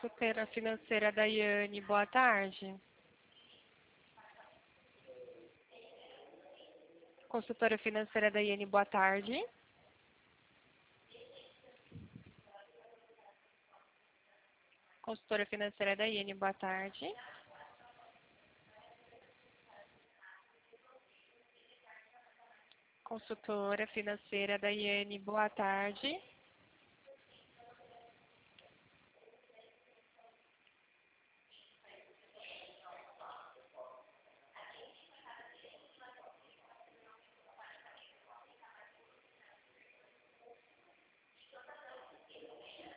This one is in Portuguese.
Consultora financeira Daiane, boa tarde. Consultora financeira Daiane, boa tarde. Consultora financeira Daiane, boa tarde. Consultora financeira Daiane, boa tarde.